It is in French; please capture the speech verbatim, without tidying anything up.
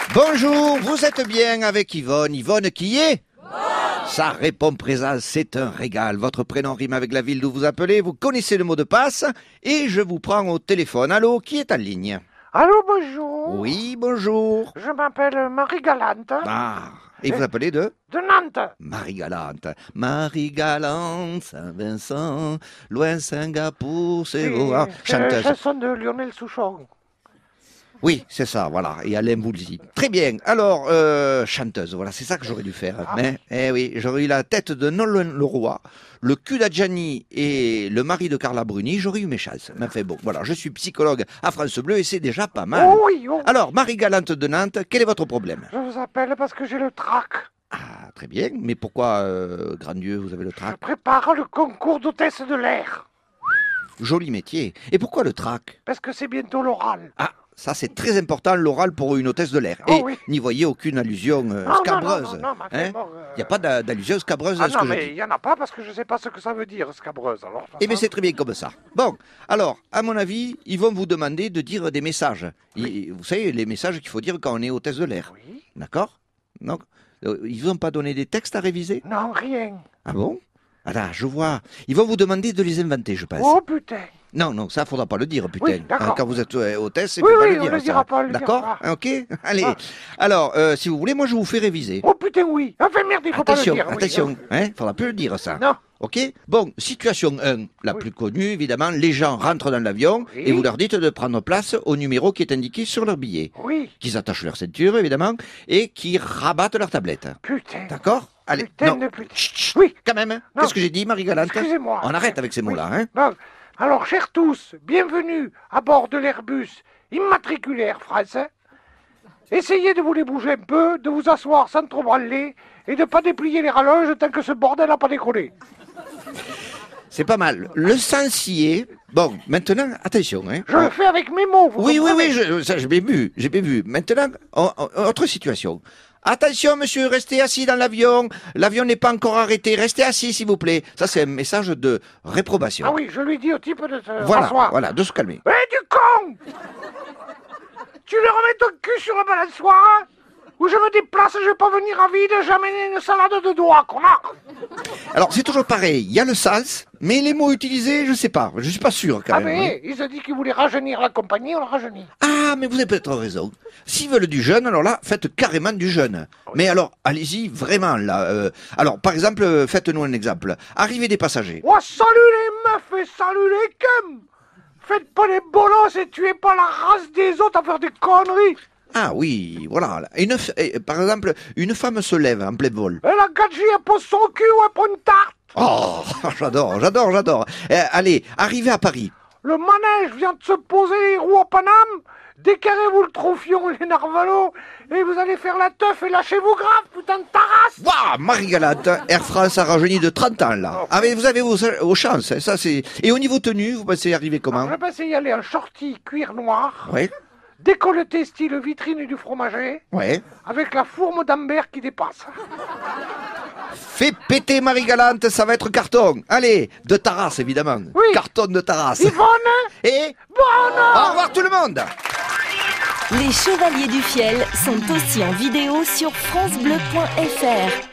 Bonjour, vous êtes bien avec Yvonne. Yvonne qui est? Ça répond présent, c'est un régal. Votre prénom rime avec la ville d'où vous appelez, vous connaissez le mot de passe et je vous prends au téléphone. Allô, qui est en ligne? Allô, bonjour. Oui, bonjour. Je m'appelle Marie Galante. Ah, et vous appelez de? De Nantes. Marie Galante. Marie Galante, Saint-Vincent, loin Singapour, c'est beau. Ah, C'est la chanteuse. chanson de Lionel Souchon. Oui, c'est ça, voilà. Et Alain Boulzy. Très bien. Alors, euh, chanteuse, voilà, c'est ça que j'aurais dû faire. Ah. Mais, eh oui, j'aurais eu la tête de Nolan Leroy, le cul d'Adjani et le mari de Carla Bruni, j'aurais eu mes chances. Mais enfin bon, voilà, je suis psychologue à France Bleu et c'est déjà pas mal. Oh oui, oh. Alors, Marie Galante de Nantes, quel est votre problème? Je vous appelle parce que j'ai le trac. Ah, très bien. Mais pourquoi, euh, grand Dieu, vous avez le Je trac? prépare le concours d'hôtesse de l'air. Joli métier. Et pourquoi le trac? Parce que c'est bientôt l'oral. Ah, ça c'est très important, l'oral pour une hôtesse de l'air. Oh Et oui. n'y voyez aucune allusion euh, Non, non, scabreuse. non, non, non, mais enfin, Hein? bon, euh, Il n'y a pas d'a- d'allusion scabreuse Ah à ce non, que je mais dis. il n'y en a pas parce que je ne sais pas ce que ça veut dire, scabreuse. Alors, Eh bien, c'est très bien comme ça. Bon, alors, à mon avis, ils vont vous demander de dire des messages. Et vous savez, les messages qu'il faut dire quand on est hôtesse de l'air. Oui. D'accord? Donc, euh, ils vous ont pas donné des textes à réviser? Non, rien. Ah bon? Ah là, je vois. Ils vont vous demander de les inventer, je pense. Oh putain. Non, non, ça, faudra pas le dire, putain. Oui, d'accord. Hein, quand vous êtes euh, hôtesse, il Oui, faut pas oui, le on dire. le ça. dira pas, on le dira D'accord? pas. Hein, ok? Allez. Ah. Alors, euh, si vous voulez, moi, je vous fais réviser. Oh putain, oui. Enfin, merde, il faut Attention, pas le dire. oui, attention. Hein, faudra plus le dire, ça. Non. Ok? Bon, situation un, la Oui. plus connue, évidemment. Les gens rentrent dans l'avion Oui. et vous leur dites de prendre place au numéro qui est indiqué sur leur billet. Oui. Qu'ils attachent leur ceinture, évidemment, et qui rabattent leur tablette. Putain. D'accord? Allez, Putain non. de putain. Chut, chut, Oui. quand même. hein. Non. Qu'est-ce que j'ai dit, Marie-Galante? Excusez-moi. On arrête avec ces mots-là, hein? Non. Alors, chers tous, bienvenue à bord de l'Airbus immatriculaire français. Essayez de vous les bouger un peu, de vous asseoir sans trop branler et de pas déplier les rallonges tant que ce bordel n'a pas décollé. C'est pas mal. Le sens y est. Bon, maintenant, attention, hein. Je le fais avec mes mots, vous Oui, oui, comprenez? oui, je, ça, j'ai bien vu, j'ai bien vu. Maintenant, on- on- autre situation. Attention, monsieur, restez assis dans l'avion. L'avion n'est pas encore arrêté. Restez assis, s'il vous plaît. Ça, c'est un message de réprobation. Ah oui, je lui dis au type de se Voilà, rasseoir. voilà, de se calmer. Eh, du con! Tu lui remets ton cul sur le balançoire, ou je me déplace, je vais pas venir à vide, j'amène une salade de doigts, connard! Alors, c'est toujours pareil. Il y a le sens, mais les mots utilisés, je sais pas. Je suis pas sûr, quand Ah même. mais, il se dit qu'il voulait rajeunir la compagnie, on l'a rajeuni. Ah, mais vous avez peut-être raison. S'ils veulent du jeune, alors là, faites carrément du jeune. Mais alors, allez-y, vraiment, là. euh, alors, par exemple, euh, faites-nous un exemple. Arrivée des passagers. Oh, salut les meufs et salut les cums! Faites pas les bolos et tuez pas la race des autres à faire des conneries! Ah oui, voilà. Une, f- eh, par exemple, une femme se lève en plein vol. Et la gadji, elle pose son cul ou elle prend une tarte! Oh, j'adore, j'adore, j'adore. Eh, allez, arrivez à Paris. Le manège vient de se poser les roues au Paname, décarrez-vous le trophion, les narvalos, et vous allez faire la teuf et lâchez-vous grave, putain de tarasse! Waouh, Marie-Galante, Air France a rajeuni de trente ans, là. Ah, mais vous avez vos, vos chances, hein, ça c'est... Et au niveau tenue, vous pensez y arriver comment? Je pensais y aller en shorty cuir noir, Ouais, décolleté style vitrine du fromager, ouais. avec la fourme d'Ambert qui dépasse. Fais péter Marie-Galante, ça va être carton. Allez, de Taras, évidemment. Oui. Carton de Taras. Yvonne, Et bonne! au revoir tout le monde. Les Chevaliers du Fiel sont aussi en vidéo sur francebleu point fr.